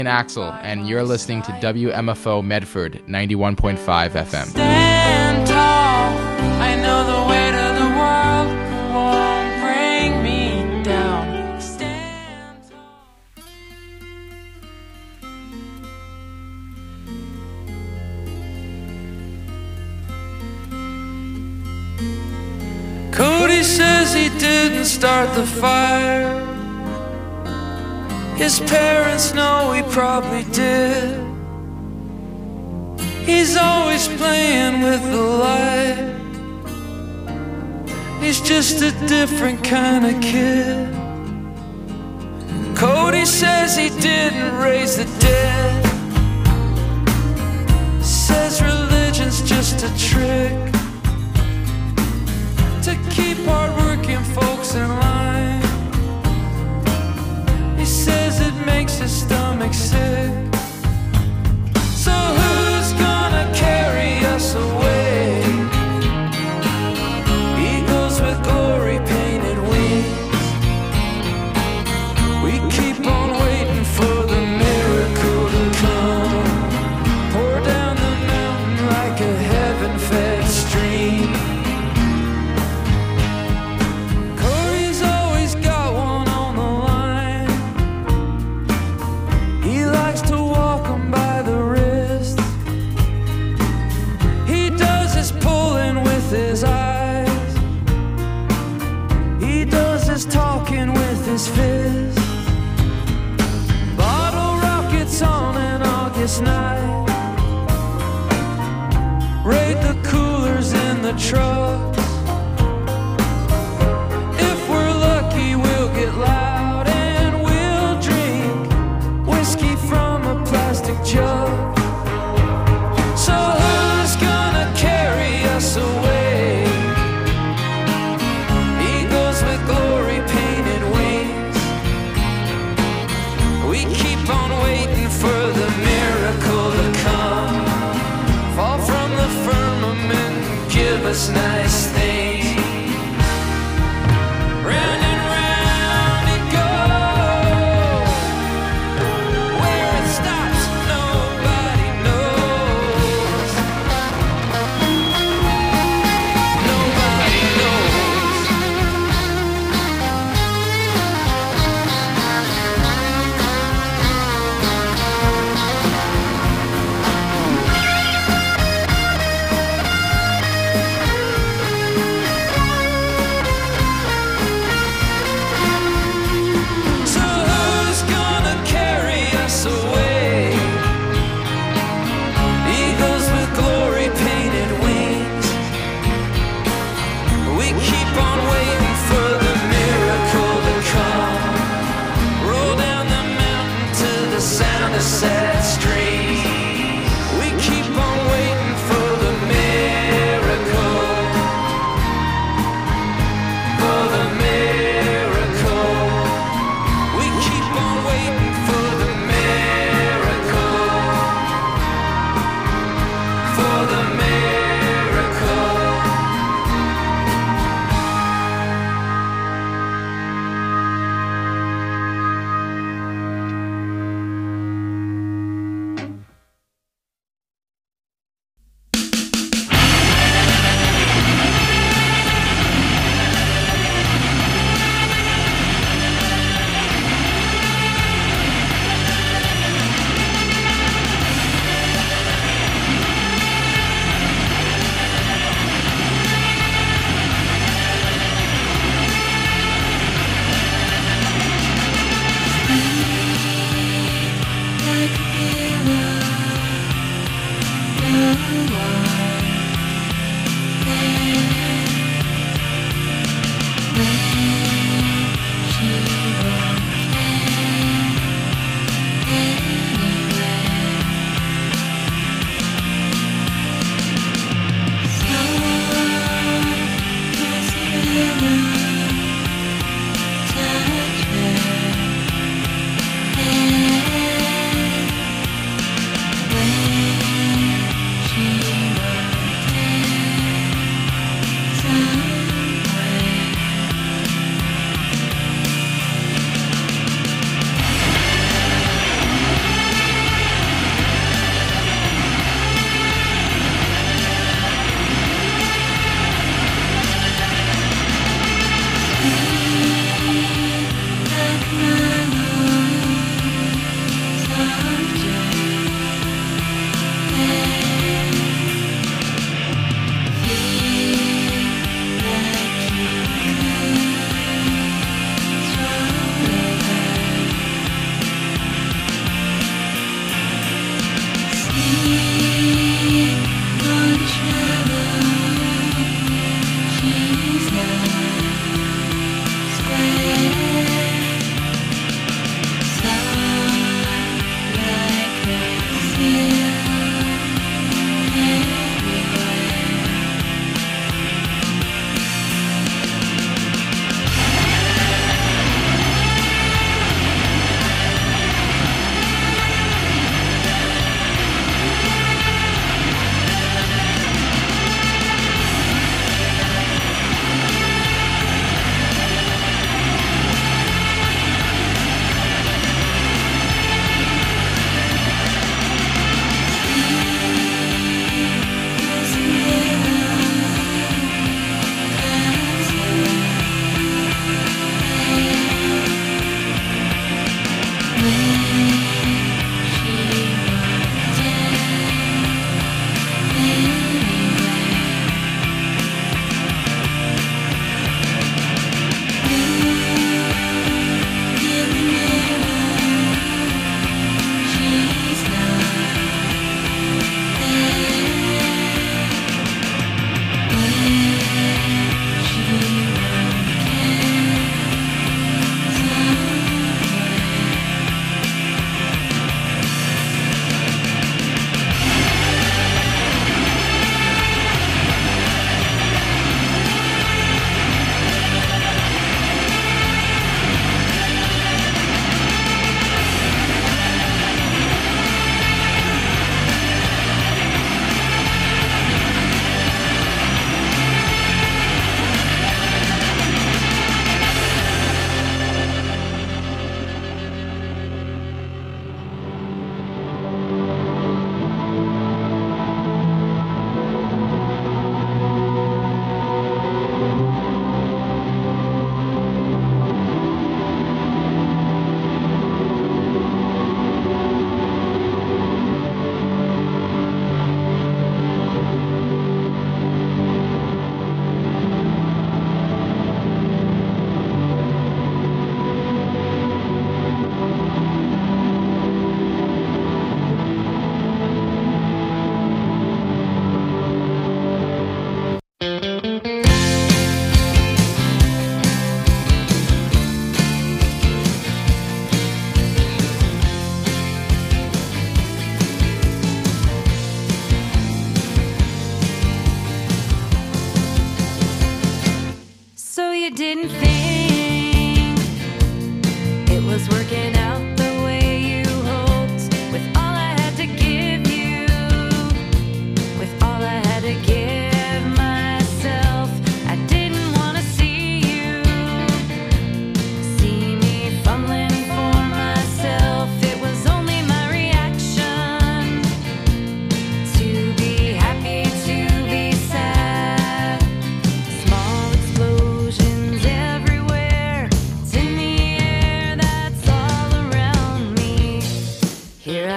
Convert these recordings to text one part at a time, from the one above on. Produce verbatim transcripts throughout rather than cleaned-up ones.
Axel, and you're listening to W M F O Medford ninety-one point five F M. Stand tall. I know the weight of the world won't bring me down. Stand tall. Cody says he didn't start the fire. His parents know he probably did. He's always playing with the light. He's just a different kind of kid. Cody says he didn't raise the dead. Says religion's just a trick to keep hard-working folks in line. He says it makes his stomach sick. So who's gonna carry us away? Eagles with glory painted wings. We keep on waiting for the miracle to come. Pour down the mountain like a heaven-fed stream. Corey's always got one on the line. He likes to walk 'em by the wrist. He does his pulling with his eyes. He does his talking with his fist. Bottle rockets on an August night. Raid the coolers in the trucks. If we're lucky, we'll get loud and we'll drink whiskey from a plastic jug. So who's gonna carry us away? Eagles with glory painted wings. We keep on waiting for the miracle to come. Fall from the firmament and give us nice things. Round and round it goes. Where it stops, nobody knows. Nobody knows. So who's gonna carry us away? Eagles with glory painted wings. We keep on waiting for the miracle to come. Roll down the mountain to the sound of sad streams. We keep on waiting for the miracle. For the miracle. We keep on waiting for the miracle. For the miracle.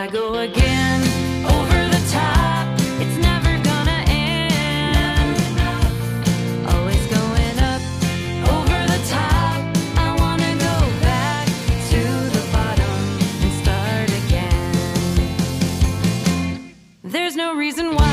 I go again, over the top. It's never gonna end. Always going up, over the top. I wanna go back to the bottom and start again. There's no reason why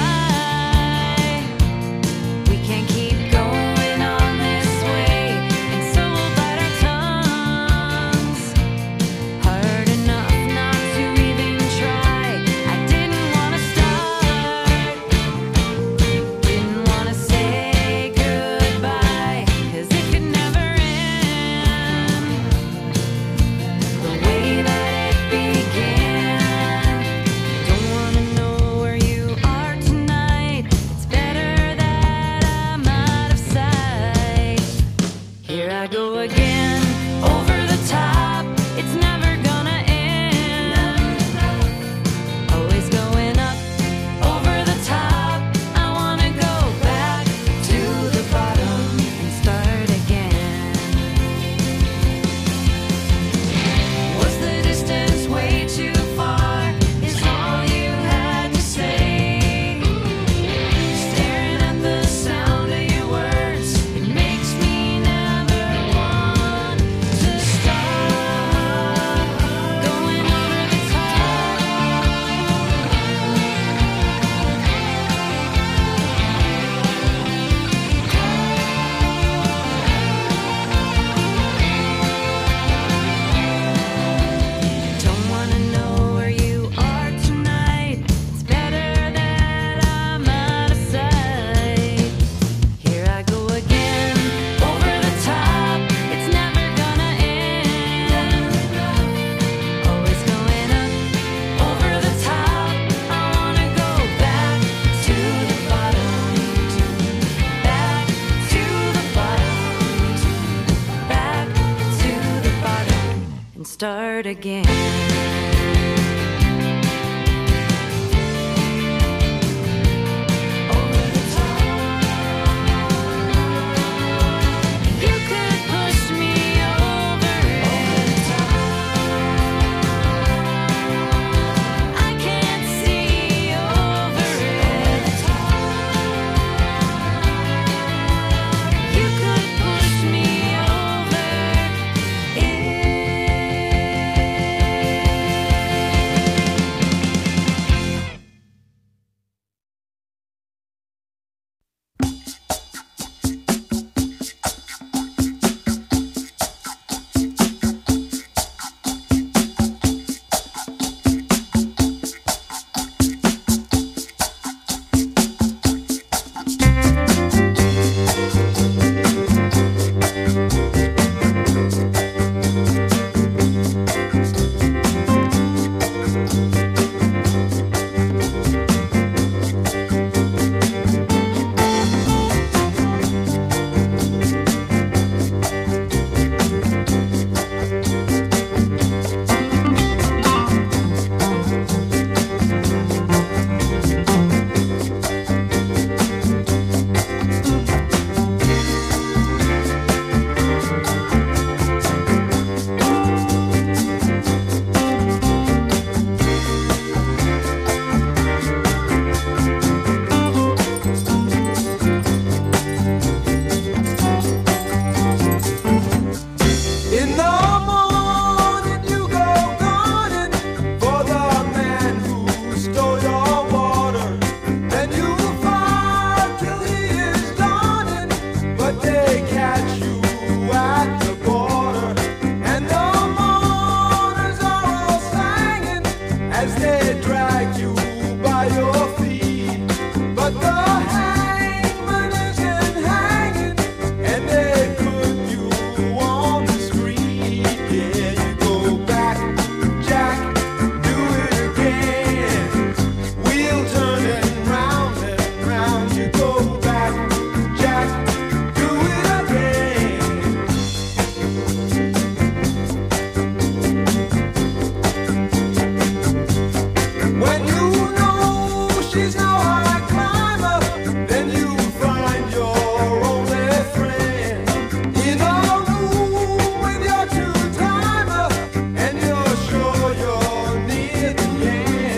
we can't keep going on this way, and so we'll bite our tongues hard enough not to even try. I didn't wanna start, didn't wanna say goodbye, 'cause it could never end the way that it began. Don't wanna know where you are tonight. It's better that I'm out of sight. Here I go again, over the top. It's never gonna end. Always going up, over the top. I wanna go back to the bottom and start again. Was the distance way too far? Is all you had to say? Staring at the sound of your words, it makes me never want to stop. Going over the top. Don't wanna know where you are tonight. It's better that I'm out of sight. Here I go again, over the top. It's never gonna end. Always going up, over the top. I wanna go back to the bottom, back to the bottom, back to the bottom, and start again. Over the top. You could push me over it. I can't see over it. You could push me over it. Yeah.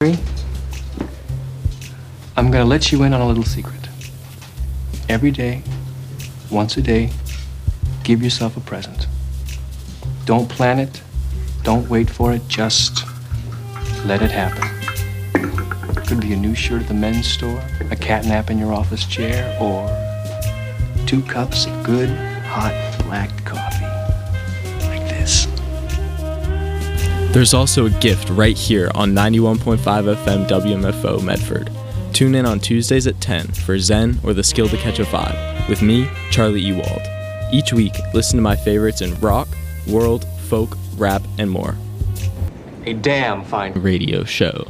I'm gonna let you in on a little secret. Every day, once a day, give yourself a present. Don't plan it, don't wait for it, just let it happen. Could be a new shirt at the men's store, a cat nap in your office chair, or two cups of good, hot, black coffee. Like this. There's also a gift right here on ninety-one point five F M W M F O Medford. Tune in on Tuesdays at ten for Zen or The Skill to Catch a Vibe with me, Charlie Ewald. Each week, listen to my favorites in rock, world, folk, rap, and more. A damn fine Radio show.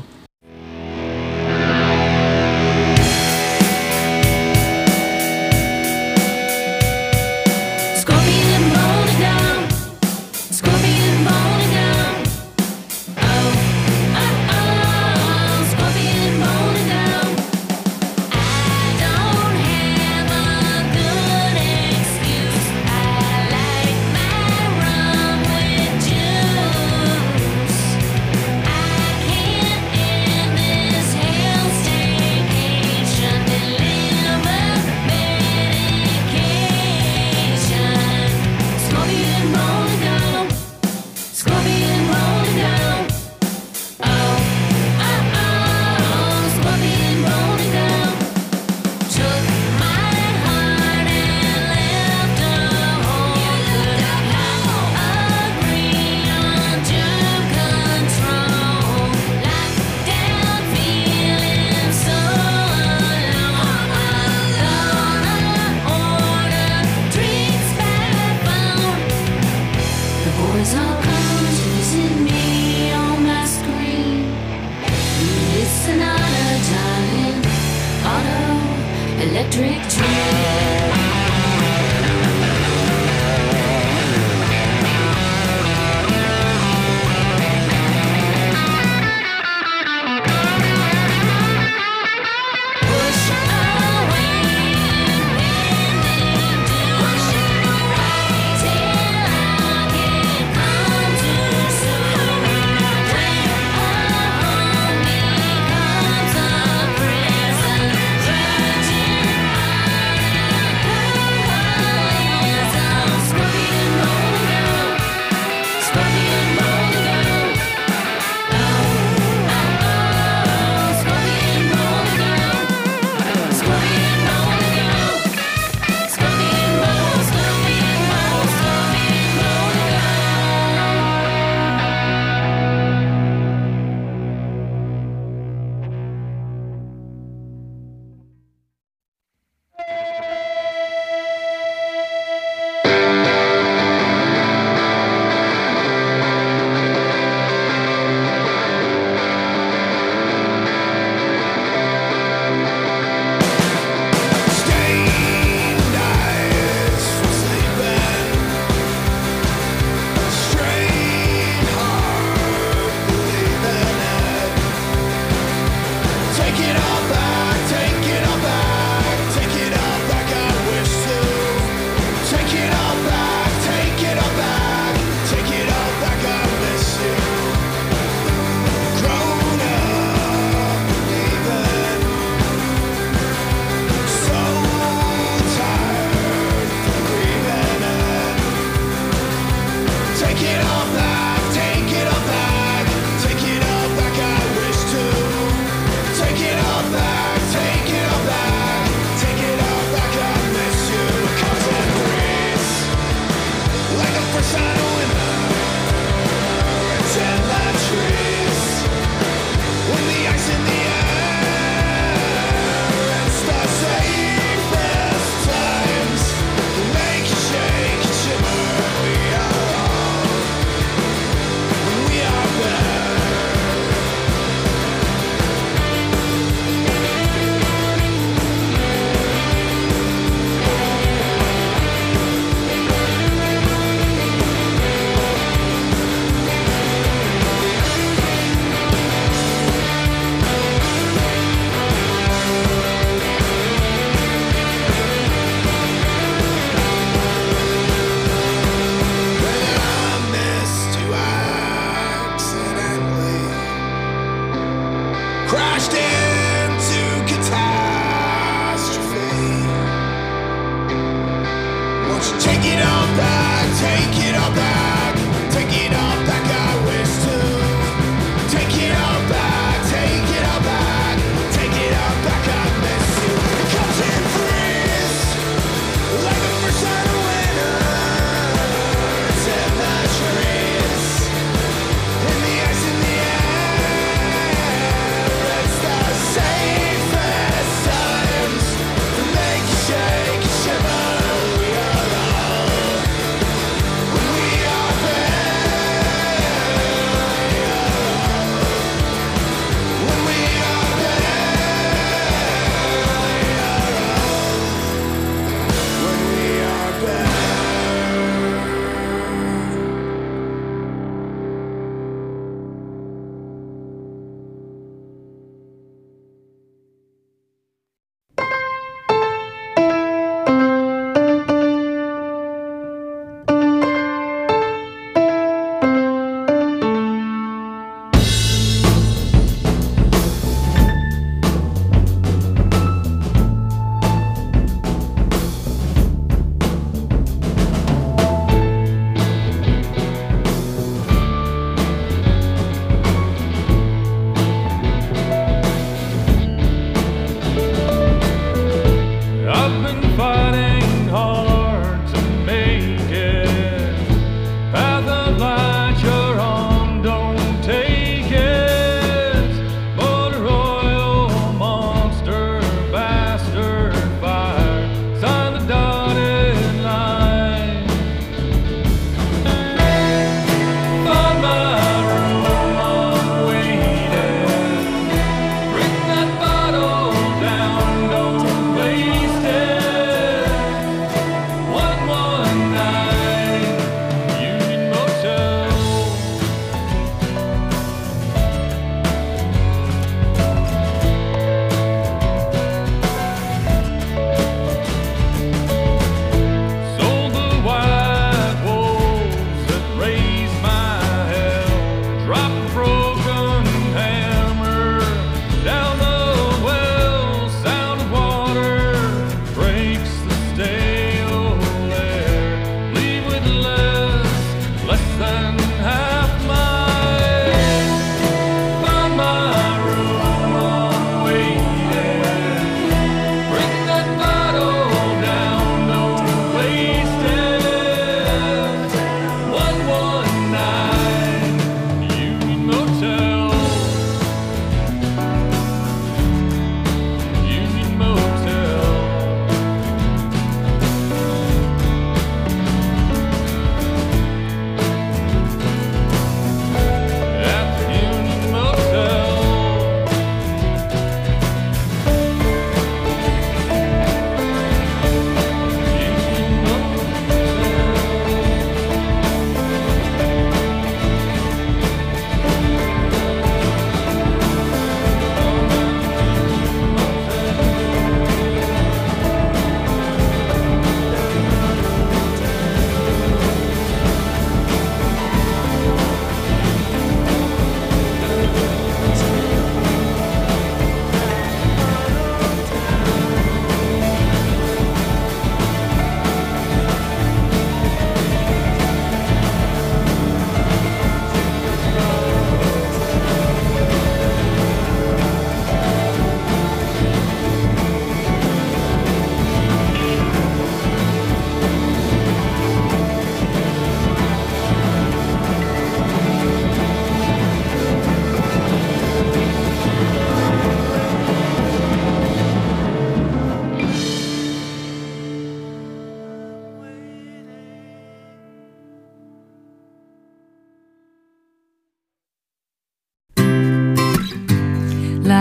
Scorpion rolling down, scorpion rolling down. Oh, oh, oh, scorpion rolling down. I don't have a good excuse. I like my rum with juice. I can't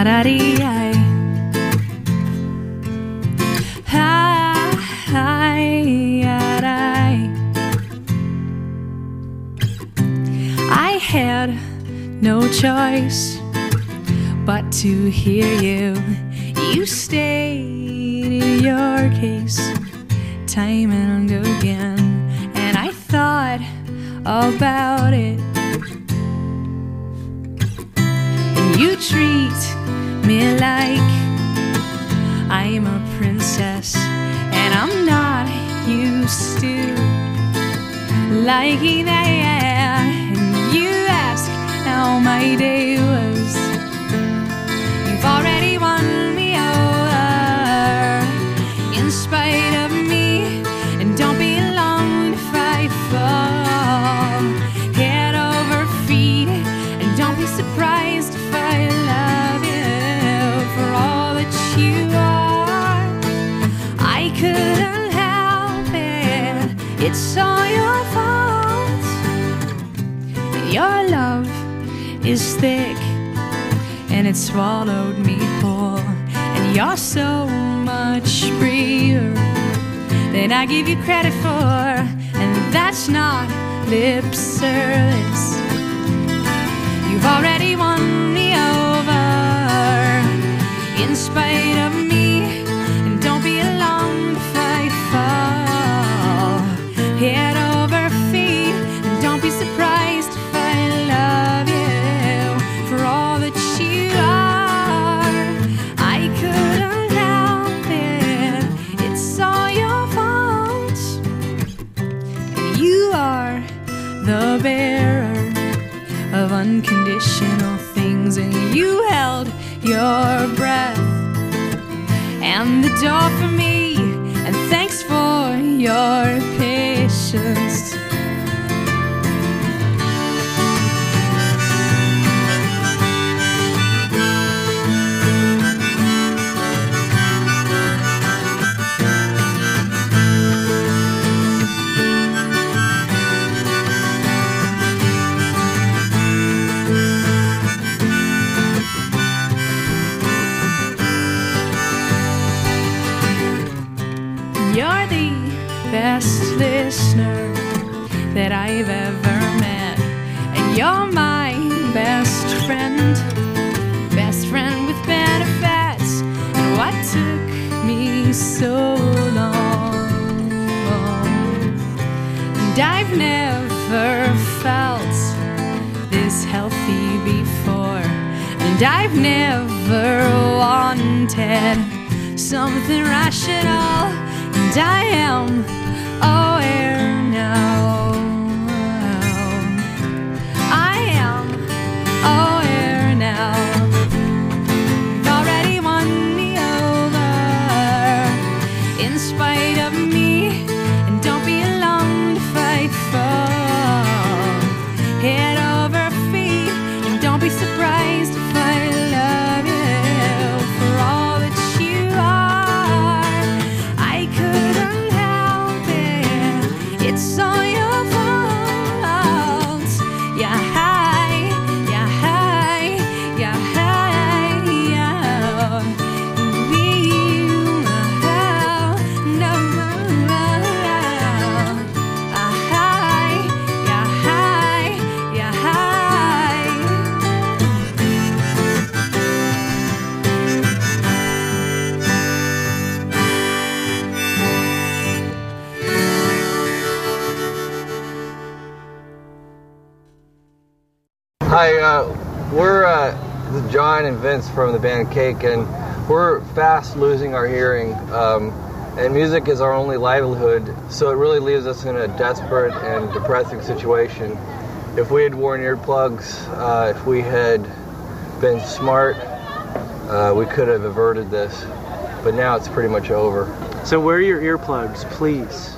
Ha-da-dee-ay. Hi-ya-day. I had no choice but to hear you. You stated your case time and again, and I thought about it. And you treat me like I'm a princess, and I'm not used to liking that. And you ask how my day was. You've already won me over in spite of me, and don't be long if I fall head over feet, and don't be surprised if I love you for all that you are. I couldn't help it, it's all your fault. Your love is thick and it swallowed me whole, and you're so much braver than I give you credit for, and that's not lip service. You've already won me over in spite of me, and don't be alarmed if I fall head over feet, and don't be surprised if I love you for all that you are. I couldn't help it, it's all your fault. And you are the bearer of unconditional things, and you held your breath and the door for me, and thanks for your patience. You're the best listener that I've ever met, and you're my best friend, best friend with benefits. And what took me so long? And I've never felt this healthy before, and I've never wanted something rational. And I am aware now. I am aware now. You've already won me over in spite of me, and don't be alarmed if I fall head over feet, and don't be surprised if I love you for all that you are. I couldn't help it, it's all your fault. Yeah, hi, yeah, hi, yeah, hi, yeah. We, oh, no, ah, hi, yeah, hi, yeah, hi. Hi, uh, we're uh, John and Vince from the band Cake, and we're fast losing our hearing, um, and music is our only livelihood, so it really leaves us in a desperate and depressing situation. If we had worn earplugs, uh, if we had been smart, uh, we could have averted this, but now it's pretty much over. So wear your earplugs, please.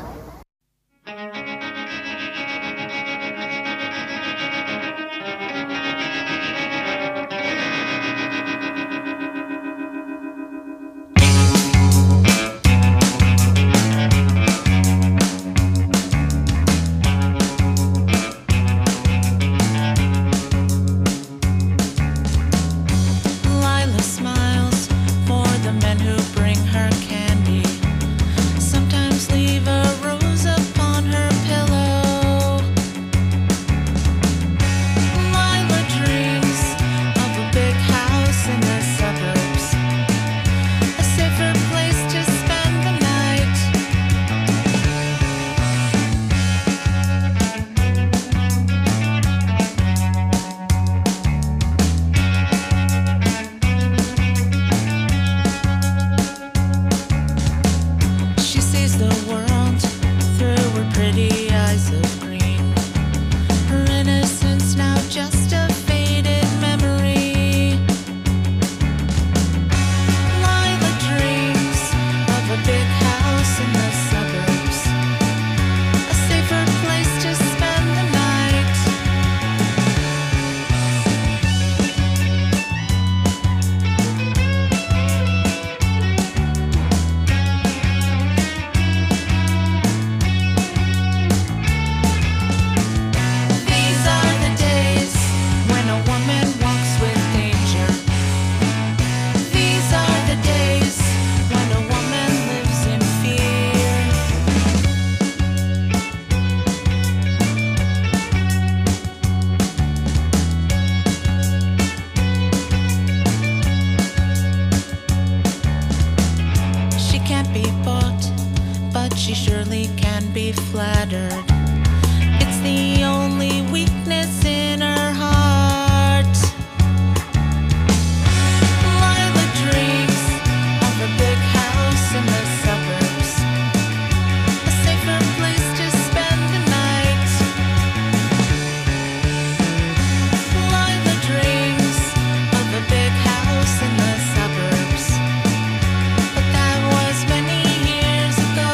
Lilas be flattered. It's the only weakness in her heart. Lila dreams of a big house in the suburbs, a safer place to spend the night. Lila dreams of a big house in the suburbs, but that was many years ago.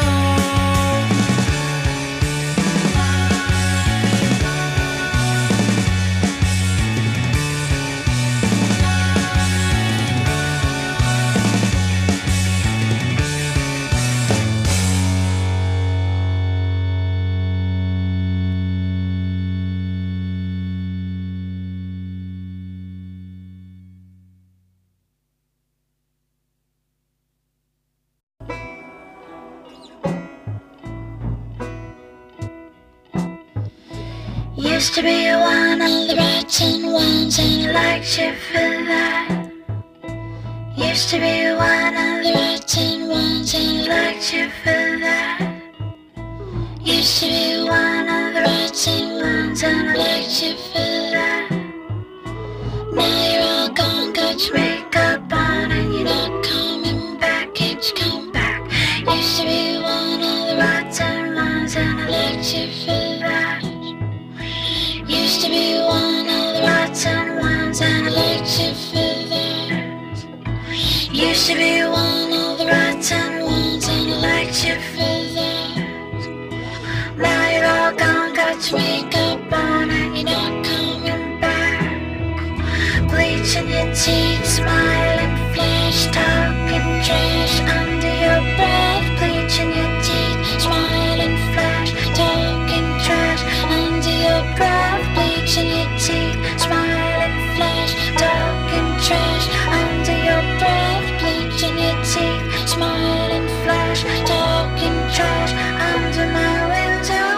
Used to be one of the rotten ones, and I liked you for that. Used to be one of the rotten ones, and I liked you for that. Used to be one of the rotten ones, and I liked you for that. Now you're all gone, got your makeup on, and you're not coming back. Can't you come back? Used to be one of the rotten ones, and I liked you for that. Used to be one of the rotten ones, and I liked you for that. Used to be one of the rotten ones, and I liked you for that. Now you're all gone, got your makeup on, and you're not coming back. Bleaching your teeth, smiling, flash, talking trash under your breath. Bleaching your teeth, smiling, flash, talking trash under your breath. Bleaching your teeth, smiling, flash, talking trash under your breath. Bleaching your teeth, smiling, flash, talking trash under my window.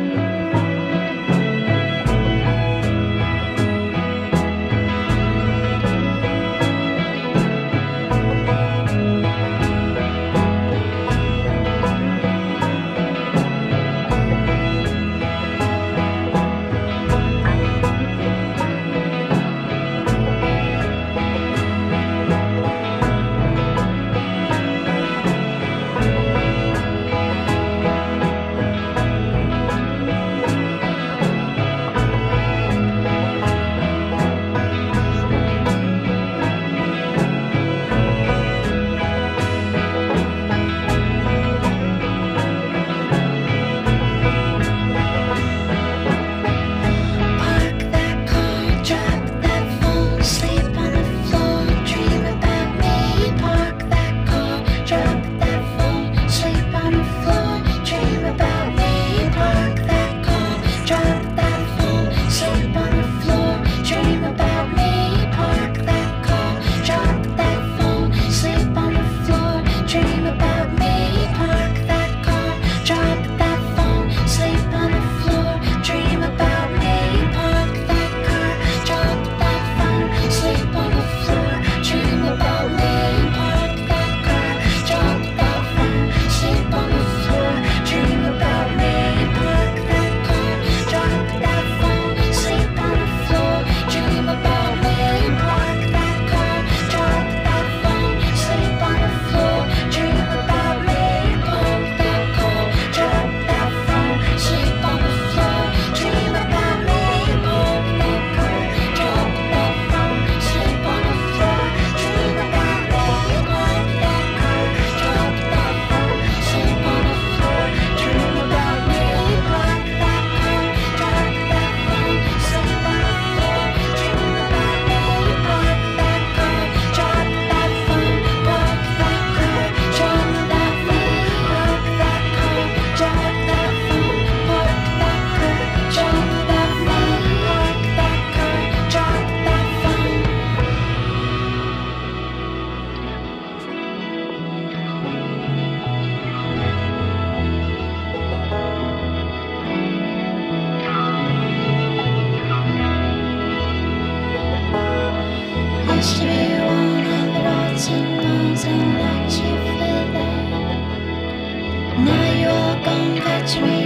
Used to be one of the rotten ones, and I liked you for that. Now you're all gone, got your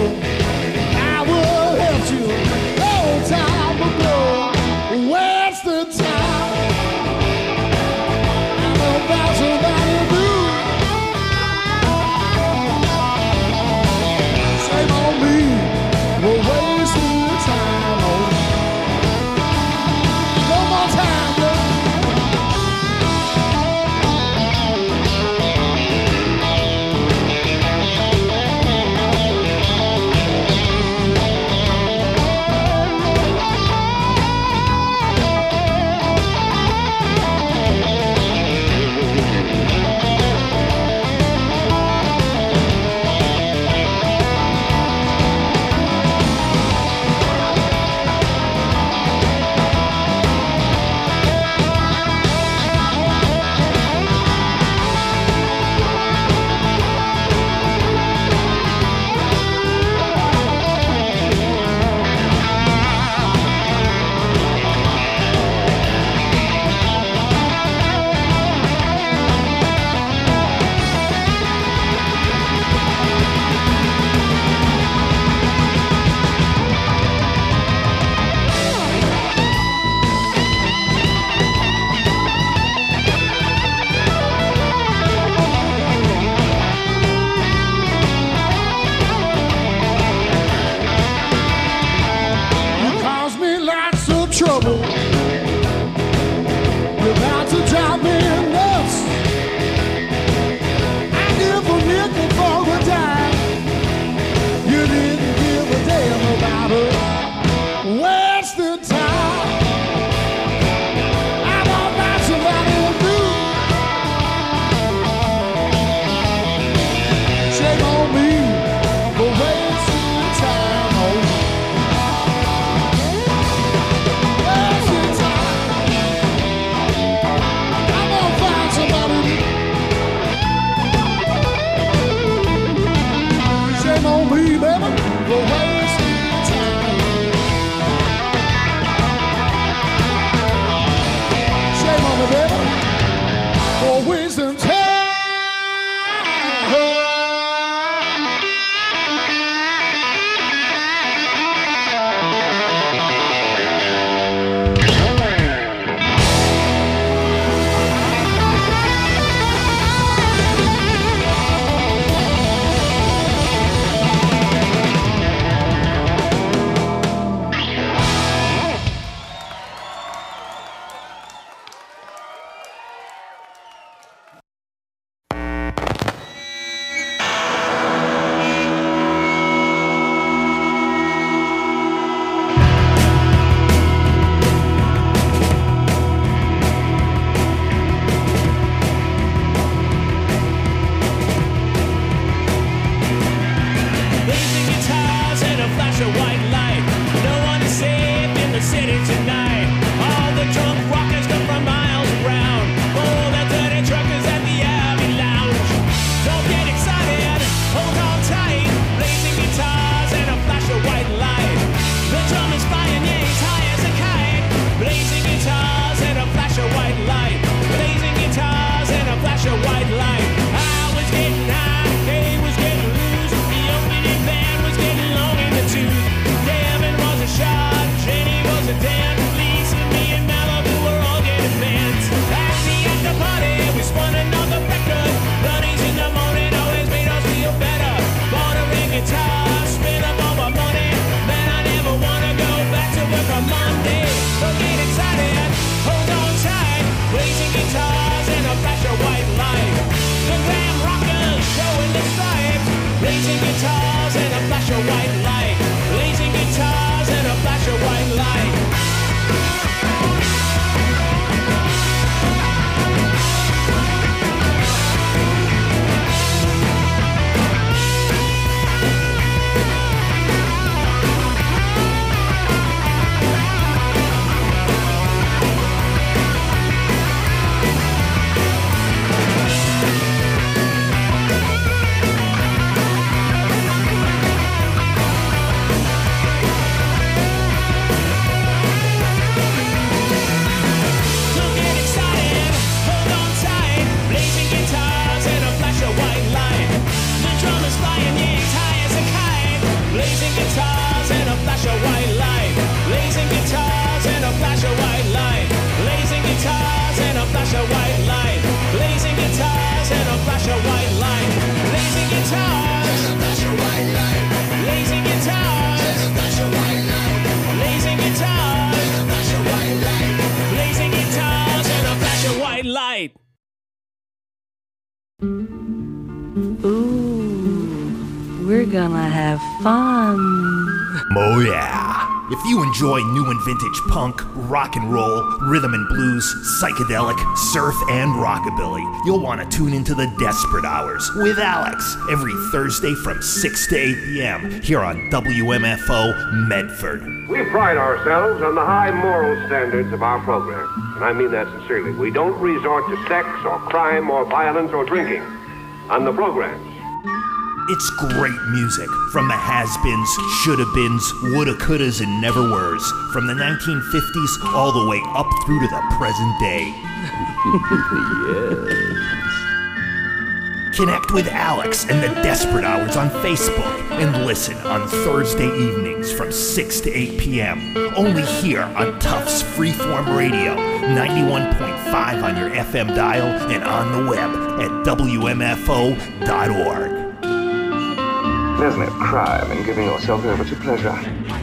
I would help you long time ago. Where's the time? I'm about somebody new. Shame on me, we're wasting time on. No more time, girl. You caused me lots of trouble. You're about to drive me nuts. I give a nickel for a dime. You didn't give a damn about us. Where's the time? I'm all about somebody new. Shame on me for wasting time on. Where's the time? I'm gonna find somebody new. Shame on me, baby, for wasting time. Shame on me, baby, for wasting time. fun. Oh yeah. If you enjoy new and vintage punk, rock and roll, rhythm and blues, psychedelic, surf, and rockabilly, you'll want to tune into the Desperate Hours with Alex every Thursday from six to eight p.m. here on W M F O Medford. We pride ourselves on the high moral standards of our program, and I mean that sincerely. We don't resort to sex or crime or violence or drinking on the programs. It's great music from the has-beens, shoulda-beens, woulda, couldas, and never-weres, from the nineteen fifties all the way up through to the present day. Yes. Connect with Alex and the Desperate Hours on Facebook and listen on Thursday evenings from six to eight p.m. only here on Tufts Freeform Radio, ninety-one point five on your F M dial and on the web at W M F O dot org. There's no crime in giving yourself over to pleasure.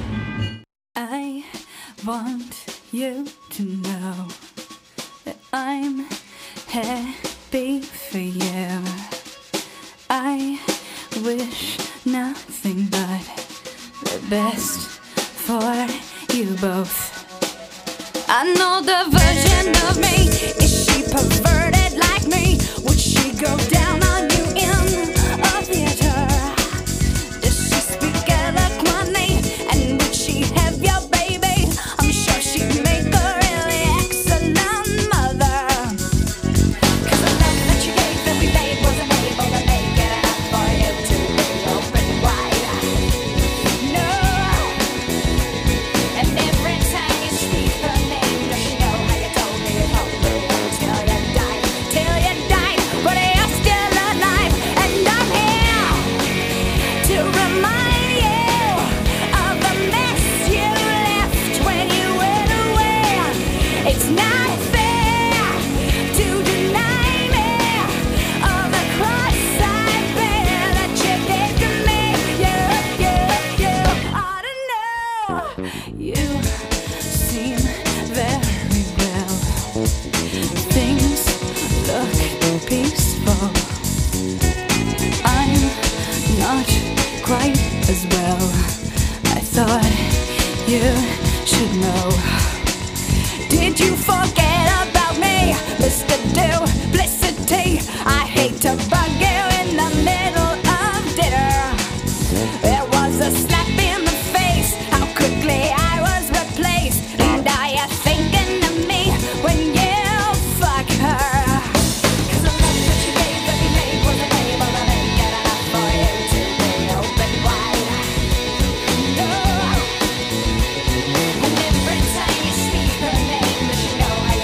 I want you to know that I'm happy for you. I wish nothing but the best for you both. I know the version of me. Is she perverted like me? Would she go down on you in a theater? And would she have your baby? I'm sure she'd make a really excellent mother. 'Cause the love that you gave every day wasn't able to make it enough for you to be open wide. No. And every time you speak her name, does she know how you told me you hope the world till you died, till you died, but you're still alive, and I'm here to remind. It's not fair to deny me of the cross I bear that you did to me. You, you, you ought to know. You seem very well. Things look peaceful. I'm not quite as well. I thought you should know. Did you forget about me, Mister Duplicity? I hate to bug you in the middle of dinner. It was a slap in the face, how quickly I was replaced. And are you thinking of me when you fuck her? 'Cause the love that you gave every day wasn't able to make it enough for you to be open wide. No. And every time you speak her name, does she know how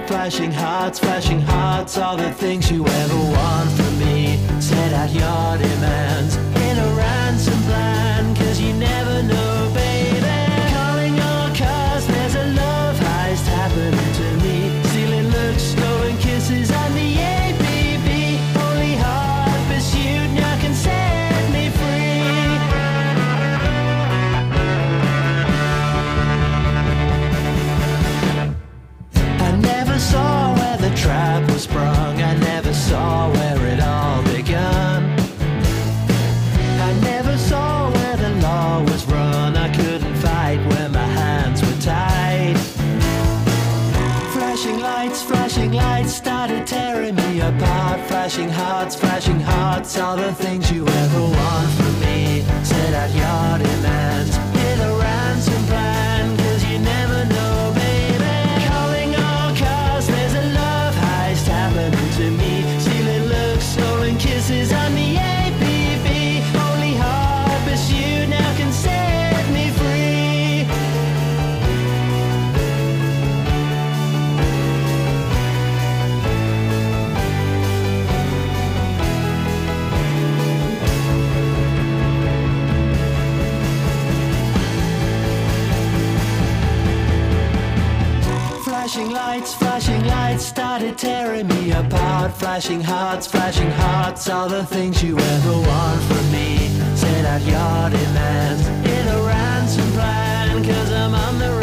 flashing hearts, flashing hearts, all the things you ever want from me. Set out your demands in a ransom plan, cause you never know, baby. Calling all cars, there's a love heist happening to me. Stealing looks, stolen kisses, and the A B B. Only hard pursuit now can set me free. I never saw where the trap was sprung. I never saw where it all begun. I never saw where the law was run. I couldn't fight when my hands were tied. Flashing lights, flashing lights started tearing me apart. Flashing hearts, flashing hearts, all the things you ever want from me. Set out your demands in a ransom plan, cause you never know, baby. Calling all cars, there's a love heist happening to me. Stealing looks, stolen kisses, and the A B B. Only hard pursuit now can set me free. Flashing lights, flashing lights started tearing me apart. Flashing hearts, flashing hearts, all the things you ever want from me. Set out your demands in a ransom plan, cause I'm on the